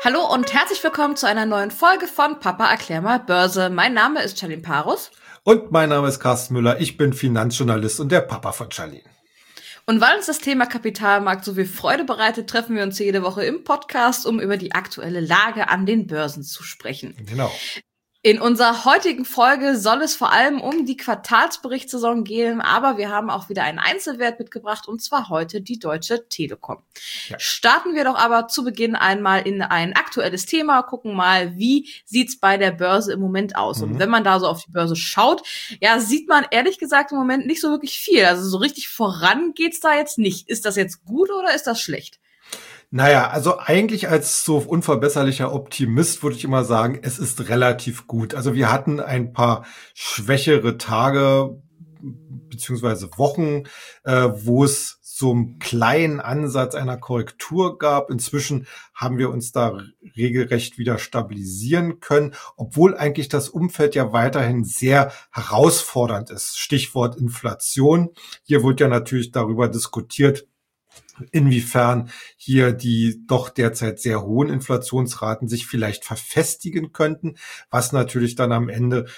Hallo und herzlich willkommen zu einer neuen Folge von Papa erklär mal Börse. Mein Name ist Charlene Parus. Und mein Name ist Carsten Müller. Ich bin Finanzjournalist und der Papa von Charlene. Und weil uns das Thema Kapitalmarkt so viel Freude bereitet, treffen wir uns jede Woche im Podcast, um über die aktuelle Lage an den Börsen zu sprechen. Genau. In unserer heutigen Folge soll es vor allem um die Quartalsberichtssaison gehen, aber wir haben auch wieder einen Einzelwert mitgebracht, und zwar heute die Deutsche Telekom. Ja. Starten wir doch aber zu Beginn einmal in ein aktuelles Thema, gucken mal, wie sieht's bei der Börse im Moment aus. Und wenn man da so auf die Börse schaut, ja, sieht man ehrlich gesagt im Moment nicht so wirklich viel. Also so richtig voran geht's da jetzt nicht. Ist das jetzt gut oder ist das schlecht? Naja, also eigentlich als so unverbesserlicher Optimist würde ich immer sagen, es ist relativ gut. Also wir hatten ein paar schwächere Tage beziehungsweise Wochen, wo es so einen kleinen Ansatz einer Korrektur gab. Inzwischen haben wir uns da regelrecht wieder stabilisieren können, obwohl eigentlich das Umfeld ja weiterhin sehr herausfordernd ist. Stichwort Inflation. Hier wird ja natürlich darüber diskutiert, inwiefern hier die doch derzeit sehr hohen Inflationsraten sich vielleicht verfestigen könnten, was natürlich dann am Ende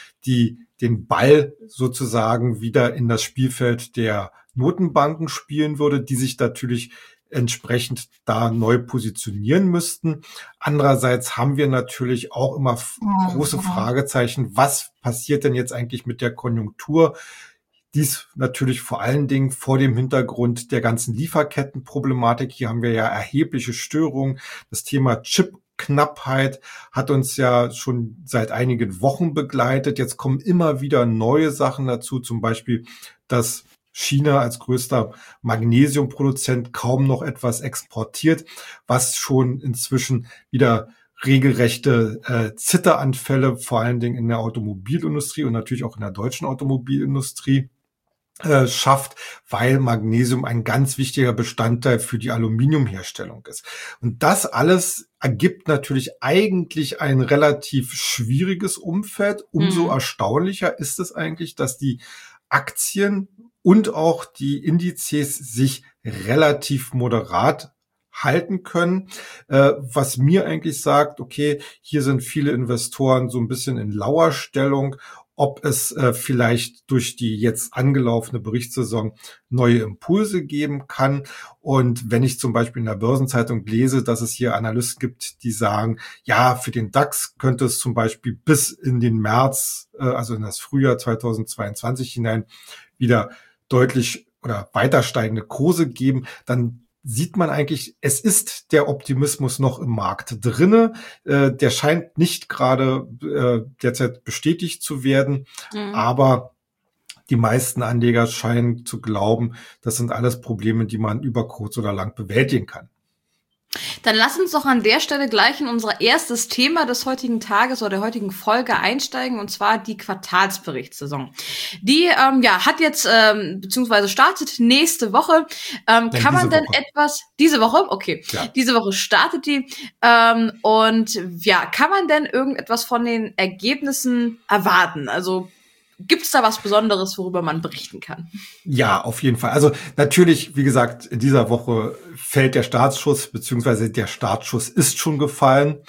den Ball sozusagen wieder in das Spielfeld der Notenbanken spielen würde, die sich natürlich entsprechend da neu positionieren müssten. Andererseits haben wir natürlich auch immer große Fragezeichen, was passiert denn jetzt eigentlich mit der Konjunktur? Dies natürlich vor allen Dingen vor dem Hintergrund der ganzen Lieferkettenproblematik. Hier haben wir ja erhebliche Störungen. Das Thema Chipknappheit hat uns ja schon seit einigen Wochen begleitet. Jetzt kommen immer wieder neue Sachen dazu, zum Beispiel, dass China als größter Magnesiumproduzent kaum noch etwas exportiert, was schon inzwischen wieder regelrechte Zitteranfälle, vor allen Dingen in der Automobilindustrie und natürlich auch in der deutschen Automobilindustrie schafft, weil Magnesium ein ganz wichtiger Bestandteil für die Aluminiumherstellung ist. Und das alles ergibt natürlich eigentlich ein relativ schwieriges Umfeld. Umso erstaunlicher ist es eigentlich, dass die Aktien und auch die Indizes sich relativ moderat halten können, was mir eigentlich sagt, okay, hier sind viele Investoren so ein bisschen in Lauerstellung, ob es vielleicht durch die jetzt angelaufene Berichtssaison neue Impulse geben kann. Und wenn ich zum Beispiel in der Börsenzeitung lese, dass es hier Analysten gibt, die sagen, ja, für den DAX könnte es zum Beispiel bis in den März, also in das Frühjahr 2022 hinein, wieder deutlich oder weiter steigende Kurse geben, dann sieht man eigentlich, es ist der Optimismus noch im Markt drinne. Der scheint nicht gerade derzeit bestätigt zu werden, aber die meisten Anleger scheinen zu glauben, das sind alles Probleme, die man über kurz oder lang bewältigen kann. Dann lass uns doch an der Stelle gleich in unser erstes Thema des heutigen Tages oder der heutigen Folge einsteigen, und zwar die Quartalsberichtssaison. Die hat jetzt beziehungsweise startet nächste Woche. Kann man denn etwas diese Woche? Okay, ja. Diese Woche startet die und ja, kann man denn irgendetwas von den Ergebnissen erwarten? Also gibt es da was Besonderes, worüber man berichten kann? Ja, auf jeden Fall. Also natürlich, wie gesagt, in dieser Woche fällt der Startschuss, beziehungsweise der Startschuss ist schon gefallen.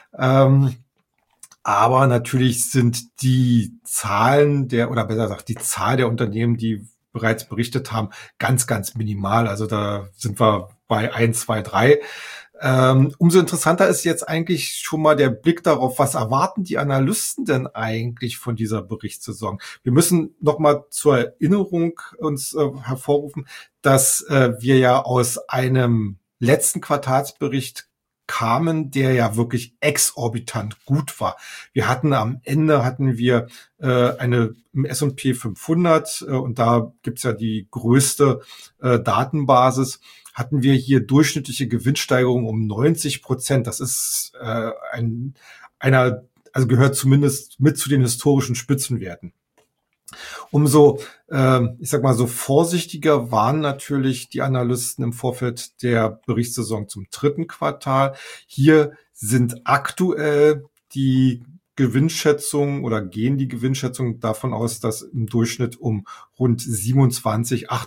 Aber natürlich sind die Zahlen oder besser gesagt, die Zahl der Unternehmen, die bereits berichtet haben, ganz, ganz minimal. Also da sind wir bei 1, 2, 3. Umso interessanter ist jetzt eigentlich schon mal der Blick darauf, was erwarten die Analysten denn eigentlich von dieser Berichtssaison? Wir müssen noch mal zur Erinnerung uns hervorrufen, dass wir ja aus einem letzten Quartalsbericht kamen, der ja wirklich exorbitant gut war. Am Ende hatten wir eine im S&P 500 und da gibt's ja die größte Datenbasis, hatten wir hier durchschnittliche Gewinnsteigerung um 90%. Das ist gehört zumindest mit zu den historischen Spitzenwerten. Umso, so vorsichtiger waren natürlich die Analysten im Vorfeld der Berichtssaison zum dritten Quartal. Hier sind aktuell die Gewinnschätzungen oder gehen die Gewinnschätzungen davon aus, dass im Durchschnitt um rund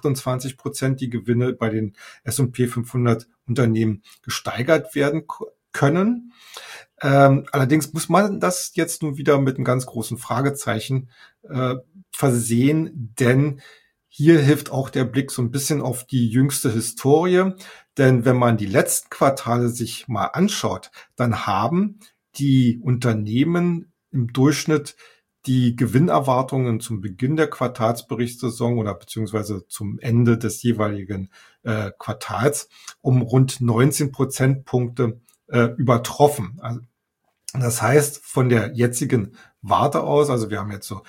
27-28% die Gewinne bei den S&P 500 Unternehmen gesteigert werden können. Allerdings muss man das jetzt nun wieder mit einem ganz großen Fragezeichen versehen, denn hier hilft auch der Blick so ein bisschen auf die jüngste Historie. Denn wenn man die letzten Quartale sich mal anschaut, dann haben die Unternehmen im Durchschnitt die Gewinnerwartungen zum Beginn der Quartalsberichtssaison oder beziehungsweise zum Ende des jeweiligen Quartals um rund 19 Prozentpunkte übertroffen. Also, das heißt, von der jetzigen Warte aus, also wir haben jetzt so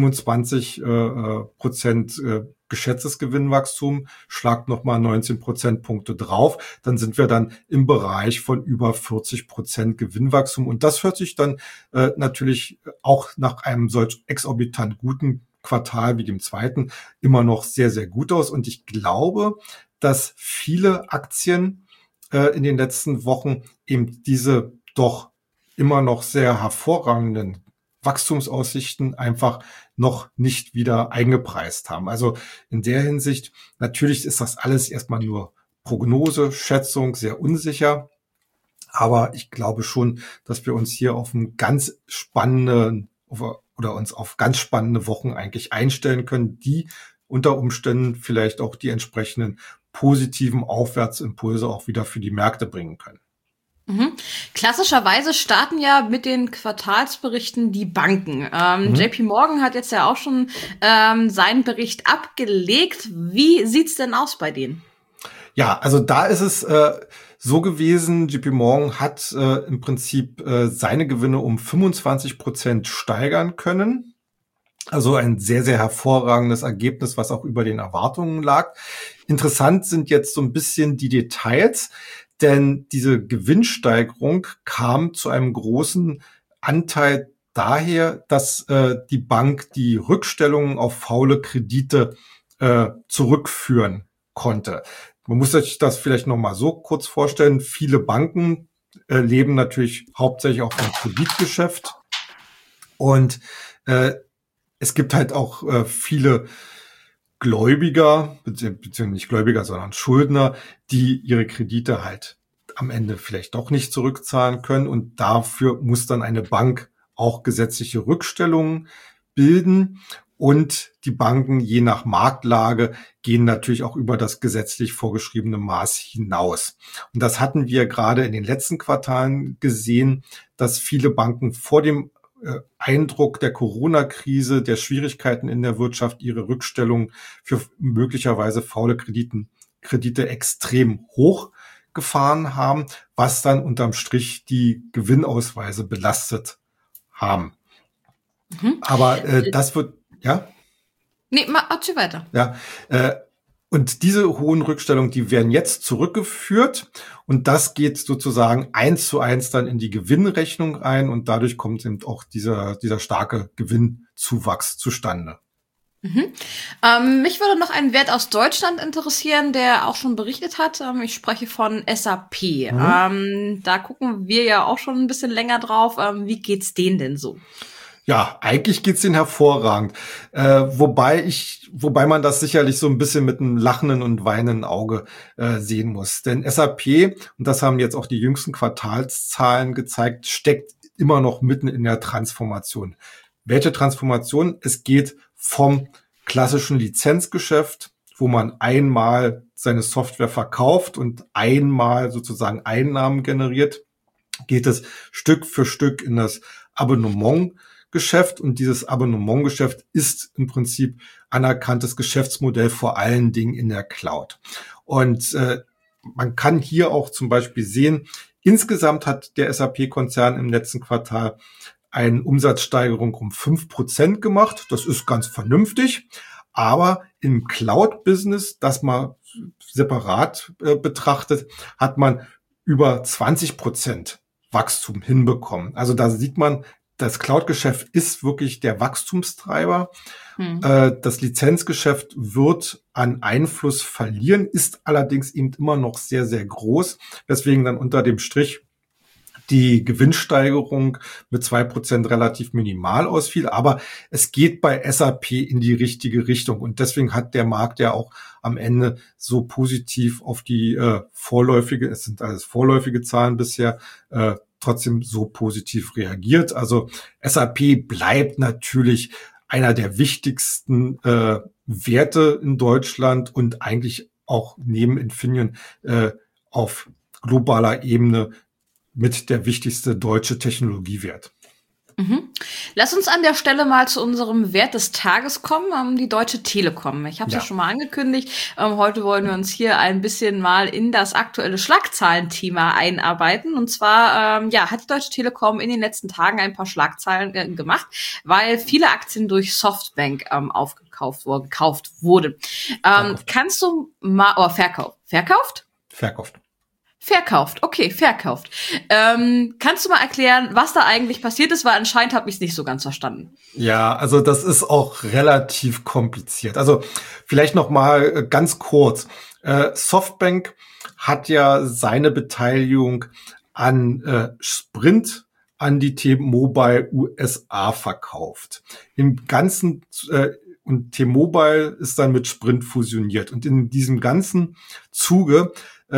27% geschätztes Gewinnwachstum, schlagt nochmal 19 Prozentpunkte drauf, dann sind wir dann im Bereich von über 40% Gewinnwachstum. Und das hört sich dann natürlich auch nach einem solch exorbitant guten Quartal wie dem zweiten immer noch sehr, sehr gut aus. Und ich glaube, dass viele Aktien in den letzten Wochen eben diese doch immer noch sehr hervorragenden Wachstumsaussichten einfach noch nicht wieder eingepreist haben. Also in der Hinsicht, natürlich ist das alles erstmal nur Prognose, Schätzung, sehr unsicher. Aber ich glaube schon, dass wir uns hier auf einen ganz spannenden oder uns auf ganz spannende Wochen eigentlich einstellen können, die unter Umständen vielleicht auch die entsprechenden positiven Aufwärtsimpulse auch wieder für die Märkte bringen können. Klassischerweise starten ja mit den Quartalsberichten die Banken. JP Morgan hat jetzt ja auch schon seinen Bericht abgelegt. Wie sieht's denn aus bei denen? Ja, also da ist es so gewesen, JP Morgan hat im Prinzip seine Gewinne um 25% steigern können. Also ein sehr, sehr hervorragendes Ergebnis, was auch über den Erwartungen lag. Interessant sind jetzt so ein bisschen die Details, denn diese Gewinnsteigerung kam zu einem großen Anteil daher, dass die Bank die Rückstellungen auf faule Kredite zurückführen konnte. Man muss sich das vielleicht noch mal so kurz vorstellen. Viele Banken leben natürlich hauptsächlich auch vom Kreditgeschäft und es gibt halt auch viele Gläubiger, beziehungsweise nicht Gläubiger, sondern Schuldner, die ihre Kredite halt am Ende vielleicht doch nicht zurückzahlen können. Und dafür muss dann eine Bank auch gesetzliche Rückstellungen bilden. Und die Banken, je nach Marktlage, gehen natürlich auch über das gesetzlich vorgeschriebene Maß hinaus. Und das hatten wir gerade in den letzten Quartalen gesehen, dass viele Banken vor dem Eindruck der Corona-Krise, der Schwierigkeiten in der Wirtschaft, ihre Rückstellung für möglicherweise faule Kredite extrem hoch gefahren haben, was dann unterm Strich die Gewinnausweise belastet haben. Aber das wird, ja? Nee, erzähl weiter. Ja, und diese hohen Rückstellungen, die werden jetzt zurückgeführt und das geht sozusagen 1:1 dann in die Gewinnrechnung ein und dadurch kommt eben auch dieser starke Gewinnzuwachs zustande. Mich würde noch ein Wert aus Deutschland interessieren, der auch schon berichtet hat. Ich spreche von SAP. Da gucken wir ja auch schon ein bisschen länger drauf. Wie geht's denen denn so? Ja, eigentlich geht's denen hervorragend. Wobei man das sicherlich so ein bisschen mit einem lachenden und weinenden Auge sehen muss. Denn SAP, und das haben jetzt auch die jüngsten Quartalszahlen gezeigt, steckt immer noch mitten in der Transformation. Welche Transformation? Es geht vom klassischen Lizenzgeschäft, wo man einmal seine Software verkauft und einmal sozusagen Einnahmen generiert, geht es Stück für Stück in das Abonnementgeschäft. Und dieses Abonnementgeschäft ist im Prinzip anerkanntes Geschäftsmodell, vor allen Dingen in der Cloud. Und man kann hier auch zum Beispiel sehen, insgesamt hat der SAP-Konzern im letzten Quartal eine Umsatzsteigerung um 5% gemacht. Das ist ganz vernünftig. Aber im Cloud-Business, das mal separat betrachtet, hat man über 20% Wachstum hinbekommen. Also da sieht man, das Cloud-Geschäft ist wirklich der Wachstumstreiber. Das Lizenzgeschäft wird an Einfluss verlieren, ist allerdings eben immer noch sehr, sehr groß, weswegen dann unter dem Strich die Gewinnsteigerung mit 2% relativ minimal ausfiel, aber es geht bei SAP in die richtige Richtung und deswegen hat der Markt ja auch am Ende so positiv auf die vorläufige, es sind alles vorläufige Zahlen bisher, trotzdem so positiv reagiert. Also SAP bleibt natürlich einer der wichtigsten Werte in Deutschland und eigentlich auch neben Infineon auf globaler Ebene mit der wichtigste deutsche Technologiewert. Mhm. Lass uns an der Stelle mal zu unserem Wert des Tages kommen, die Deutsche Telekom. Ich habe es ja schon mal angekündigt. Heute wollen wir uns hier ein bisschen mal in das aktuelle Schlagzahlenthema einarbeiten. Und zwar hat die Deutsche Telekom in den letzten Tagen ein paar Schlagzeilen gemacht, weil viele Aktien durch Softbank gekauft wurden. Kannst du mal verkauft? Verkauft, okay, verkauft. Kannst du mal erklären, was da eigentlich passiert ist? Weil anscheinend habe ich es nicht so ganz verstanden. Ja, also das ist auch relativ kompliziert. Also vielleicht noch mal ganz kurz. Softbank hat ja seine Beteiligung an Sprint an die T-Mobile USA verkauft. Im Ganzen und T-Mobile ist dann mit Sprint fusioniert. Und in diesem ganzen Zuge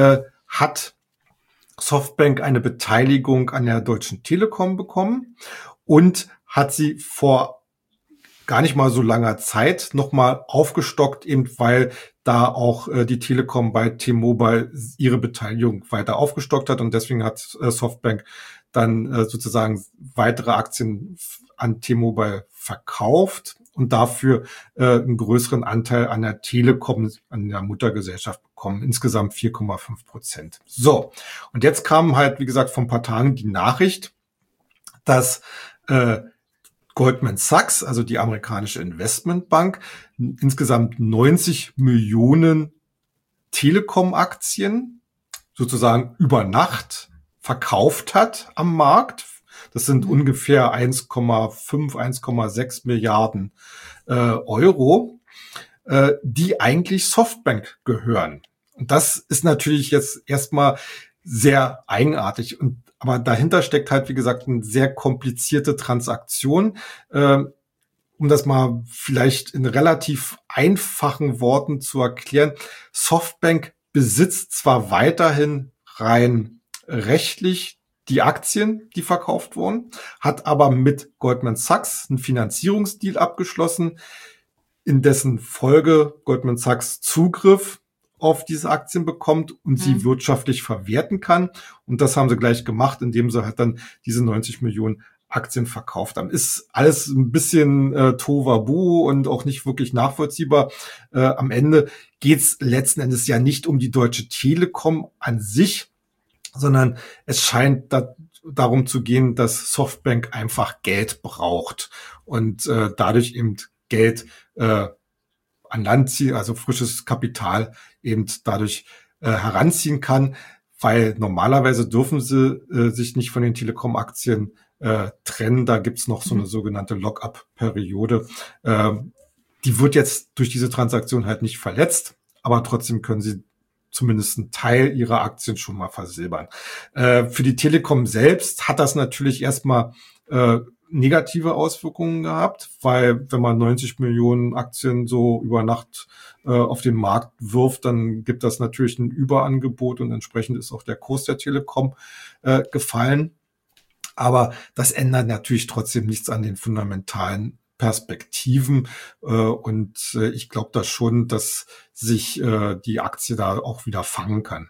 hat Softbank eine Beteiligung an der Deutschen Telekom bekommen und hat sie vor gar nicht mal so langer Zeit nochmal aufgestockt, eben weil da auch die Telekom bei T-Mobile ihre Beteiligung weiter aufgestockt hat und deswegen hat Softbank dann sozusagen weitere Aktien an T-Mobile verkauft und dafür einen größeren Anteil an der Telekom, an der Muttergesellschaft bekommen, insgesamt 4,5%. So, und jetzt kam halt, wie gesagt, vor ein paar Tagen die Nachricht, dass Goldman Sachs, also die amerikanische Investmentbank, insgesamt 90 Millionen Telekom-Aktien sozusagen über Nacht verkauft hat am Markt. Das sind ungefähr 1,5, 1,6 Milliarden Euro, die eigentlich Softbank gehören. Und das ist natürlich jetzt erstmal sehr eigenartig. Aber dahinter steckt halt, wie gesagt, eine sehr komplizierte Transaktion. Um das mal vielleicht in relativ einfachen Worten zu erklären. Softbank besitzt zwar weiterhin rein rechtlich die Aktien, die verkauft wurden, hat aber mit Goldman Sachs einen Finanzierungsdeal abgeschlossen, in dessen Folge Goldman Sachs Zugriff auf diese Aktien bekommt und sie wirtschaftlich verwerten kann. Und das haben sie gleich gemacht, indem sie halt dann diese 90 Millionen Aktien verkauft haben. Ist alles ein bisschen Tohuwabohu und auch nicht wirklich nachvollziehbar. Am Ende geht's letzten Endes ja nicht um die Deutsche Telekom an sich, sondern es scheint darum zu gehen, dass Softbank einfach Geld braucht und dadurch eben Geld an Land ziehen, also frisches Kapital eben dadurch heranziehen kann, weil normalerweise dürfen sie sich nicht von den Telekom-Aktien trennen. Da gibt's noch so eine sogenannte Lock-up-Periode. Die wird jetzt durch diese Transaktion halt nicht verletzt, aber trotzdem können sie zumindest einen Teil ihrer Aktien schon mal versilbern. Für die Telekom selbst hat das natürlich erstmal negative Auswirkungen gehabt, weil wenn man 90 Millionen Aktien so über Nacht auf den Markt wirft, dann gibt das natürlich ein Überangebot und entsprechend ist auch der Kurs der Telekom gefallen. Aber das ändert natürlich trotzdem nichts an den fundamentalen Perspektiven und ich glaube da schon, dass sich die Aktie da auch wieder fangen kann.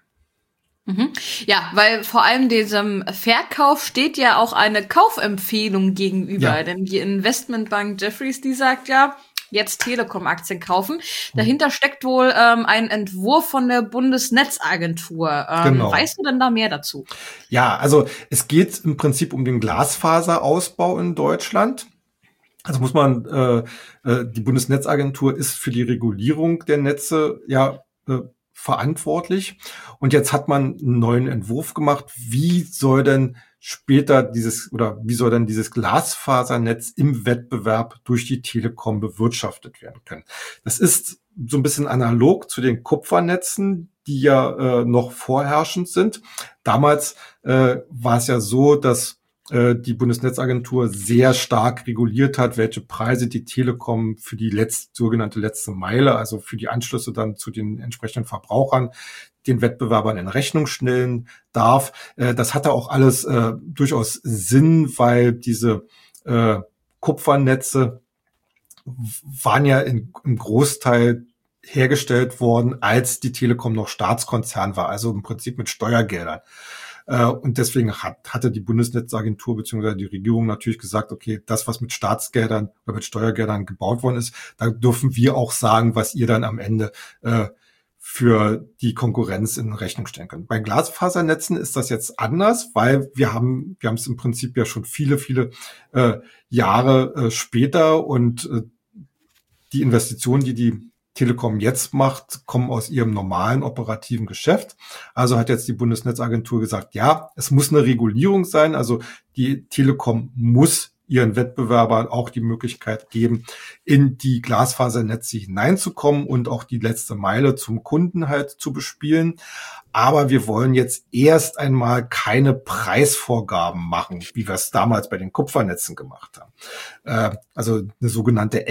Ja, weil vor allem diesem Verkauf steht ja auch eine Kaufempfehlung gegenüber, denn die Investmentbank Jefferies, die sagt ja, jetzt Telekom-Aktien kaufen. Dahinter steckt wohl ein Entwurf von der Bundesnetzagentur. Genau. Weißt du denn da mehr dazu? Ja, also es geht im Prinzip um den Glasfaserausbau in Deutschland. Also muss man, die Bundesnetzagentur ist für die Regulierung der Netze verantwortlich. Und jetzt hat man einen neuen Entwurf gemacht. Wie soll denn dieses Glasfasernetz im Wettbewerb durch die Telekom bewirtschaftet werden können? Das ist so ein bisschen analog zu den Kupfernetzen, die ja noch vorherrschend sind. Damals war es ja so, dass die Bundesnetzagentur sehr stark reguliert hat, welche Preise die Telekom für die sogenannte letzte Meile, also für die Anschlüsse dann zu den entsprechenden Verbrauchern, den Wettbewerbern in Rechnung stellen darf. Das hatte auch alles durchaus Sinn, weil diese Kupfernetze waren ja im Großteil hergestellt worden, als die Telekom noch Staatskonzern war, also im Prinzip mit Steuergeldern. Und deswegen hatte die Bundesnetzagentur bzw. die Regierung natürlich gesagt, okay, das, was mit Staatsgeldern oder mit Steuergeldern gebaut worden ist, da dürfen wir auch sagen, was ihr dann am Ende für die Konkurrenz in Rechnung stellen könnt. Bei Glasfasernetzen ist das jetzt anders, weil wir haben es im Prinzip ja schon viele Jahre später und die Investitionen, die Telekom jetzt macht, kommen aus ihrem normalen operativen Geschäft. Also hat jetzt die Bundesnetzagentur gesagt, ja, es muss eine Regulierung sein. Also die Telekom muss ihren Wettbewerbern auch die Möglichkeit geben, in die Glasfasernetze hineinzukommen und auch die letzte Meile zum Kunden halt zu bespielen. Aber wir wollen jetzt erst einmal keine Preisvorgaben machen, wie wir es damals bei den Kupfernetzen gemacht haben. Also eine sogenannte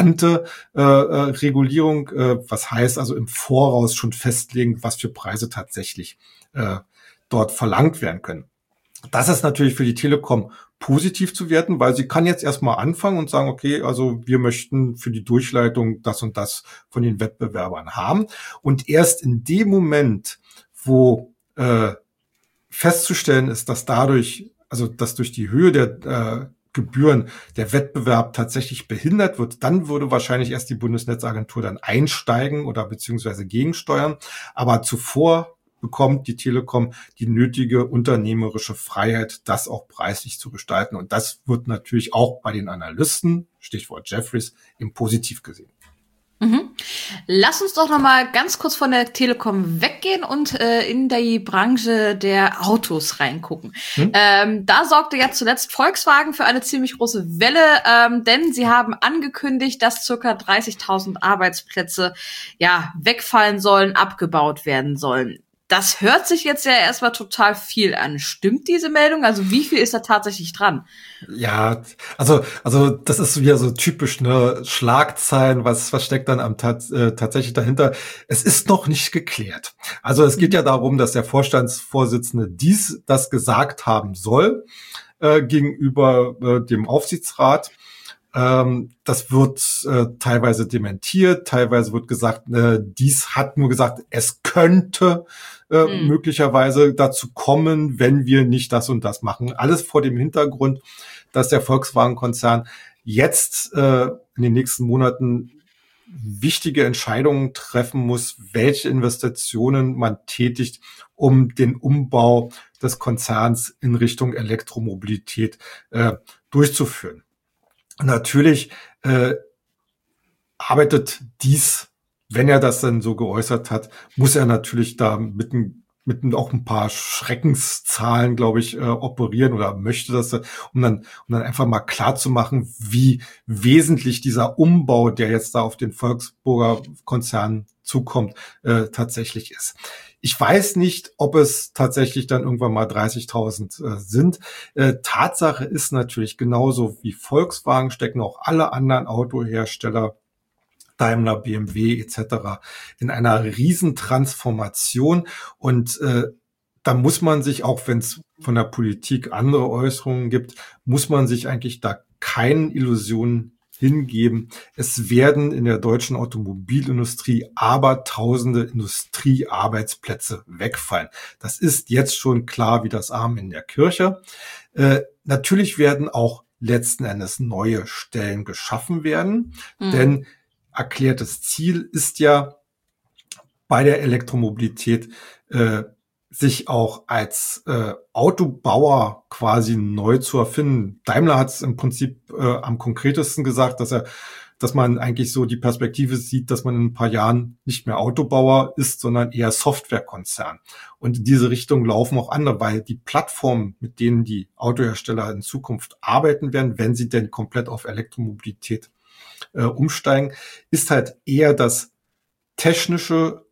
Ex-ante-Regulierung, was heißt also im Voraus schon festlegen, was für Preise tatsächlich dort verlangt werden können. Das ist natürlich für die Telekom positiv zu werten, weil sie kann jetzt erstmal anfangen und sagen, okay, also wir möchten für die Durchleitung das und das von den Wettbewerbern haben. Und erst in dem Moment, wo festzustellen ist, dass dass durch die Höhe der Gebühren der Wettbewerb tatsächlich behindert wird, dann würde wahrscheinlich erst die Bundesnetzagentur dann einsteigen oder beziehungsweise gegensteuern. Aber zuvor bekommt die Telekom die nötige unternehmerische Freiheit, das auch preislich zu gestalten. Und das wird natürlich auch bei den Analysten, Stichwort Jefferies, im Positiv gesehen. Mhm. Lass uns doch noch mal ganz kurz von der Telekom weggehen und in die Branche der Autos reingucken. Da sorgte ja zuletzt Volkswagen für eine ziemlich große Welle, denn sie haben angekündigt, dass circa 30.000 Arbeitsplätze wegfallen sollen, abgebaut werden sollen. Das hört sich jetzt ja erstmal total viel an. Stimmt diese Meldung? Also wie viel ist da tatsächlich dran? Ja, also das ist wieder so typisch, ne, Schlagzeilen, was steckt dann tatsächlich dahinter? Es ist noch nicht geklärt. Also es geht ja darum, dass der Vorstandsvorsitzende das gesagt haben soll gegenüber dem Aufsichtsrat. Das wird teilweise dementiert, teilweise wird gesagt, dies hat nur gesagt, es könnte möglicherweise dazu kommen, wenn wir nicht das und das machen. Alles vor dem Hintergrund, dass der Volkswagen-Konzern jetzt in den nächsten Monaten wichtige Entscheidungen treffen muss, welche Investitionen man tätigt, um den Umbau des Konzerns in Richtung Elektromobilität durchzuführen. Natürlich arbeitet dies, wenn er das dann so geäußert hat, muss er natürlich da mit auch ein paar Schreckenszahlen, glaube ich, operieren oder möchte das, um dann einfach mal klar zu machen, wie wesentlich dieser Umbau, der jetzt da auf den Volksburger Konzern zukommt, tatsächlich ist. Ich weiß nicht, ob es tatsächlich dann irgendwann mal 30.000 sind. Tatsache ist natürlich, genauso wie Volkswagen stecken auch alle anderen Autohersteller, Daimler, BMW etc. in einer Riesentransformation. Und da muss man sich, auch wenn es von der Politik andere Äußerungen gibt, muss man sich eigentlich da keinen Illusionen hingeben. Es werden in der deutschen Automobilindustrie aber tausende Industriearbeitsplätze wegfallen. Das ist jetzt schon klar wie das Amen in der Kirche. Natürlich werden auch letzten Endes neue Stellen geschaffen werden, denn erklärtes Ziel ist ja bei der Elektromobilität, sich auch als Autobauer quasi neu zu erfinden. Daimler hat es im Prinzip am konkretesten gesagt, dass man eigentlich so die Perspektive sieht, dass man in ein paar Jahren nicht mehr Autobauer ist, sondern eher Softwarekonzern. Und in diese Richtung laufen auch andere, weil die Plattformen, mit denen die Autohersteller in Zukunft arbeiten werden, wenn sie denn komplett auf Elektromobilität umsteigen, ist halt eher das technische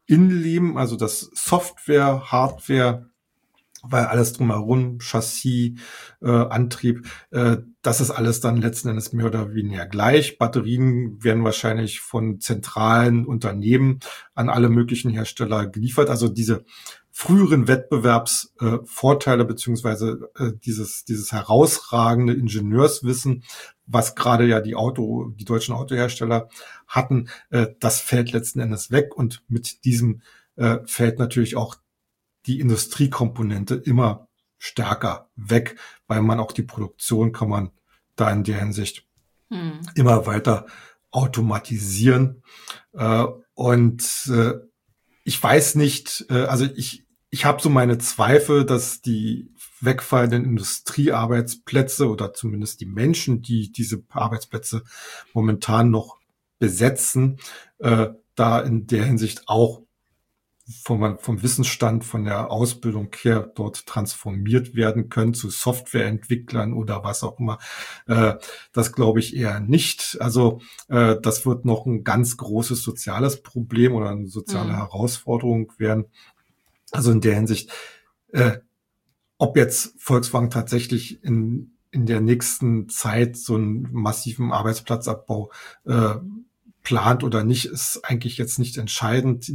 Innenleben, also das Software, Hardware, weil alles drumherum, Chassis, Antrieb, das ist alles dann letzten Endes mehr oder weniger gleich. Batterien werden wahrscheinlich von zentralen Unternehmen an alle möglichen Hersteller geliefert. Also diese früheren Wettbewerbsvorteile beziehungsweise dieses herausragende Ingenieurswissen, was gerade ja die deutschen Autohersteller hatten, das fällt letzten Endes weg und mit diesem fällt natürlich auch die Industriekomponente immer stärker weg, weil man auch die Produktion kann man da in der Hinsicht immer weiter automatisieren. Und ich weiß nicht, also ich habe so meine Zweifel, dass die wegfallenden Industriearbeitsplätze oder zumindest die Menschen, die diese Arbeitsplätze momentan noch besetzen, da in der Hinsicht auch vom Wissensstand, von der Ausbildung her dort transformiert werden können zu Softwareentwicklern oder was auch immer. Das glaube ich eher nicht. Also das wird noch ein ganz großes soziales Problem oder eine soziale Herausforderung werden. Also in der Hinsicht, ob jetzt Volkswagen tatsächlich in der nächsten Zeit so einen massiven Arbeitsplatzabbau plant oder nicht, ist eigentlich jetzt nicht entscheidend.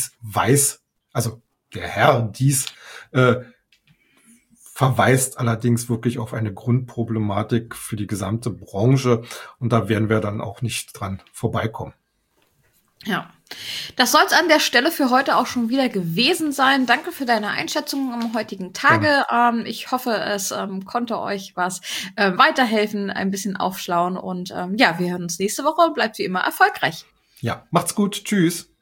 Der Herr Dies verweist allerdings wirklich auf eine Grundproblematik für die gesamte Branche und da werden wir dann auch nicht dran vorbeikommen. Ja, das soll es an der Stelle für heute auch schon wieder gewesen sein. Danke für deine Einschätzung am heutigen Tage. Ich hoffe, es konnte euch was weiterhelfen, ein bisschen aufschlauen. Und wir hören uns nächste Woche. Bleibt wie immer erfolgreich. Ja, macht's gut. Tschüss.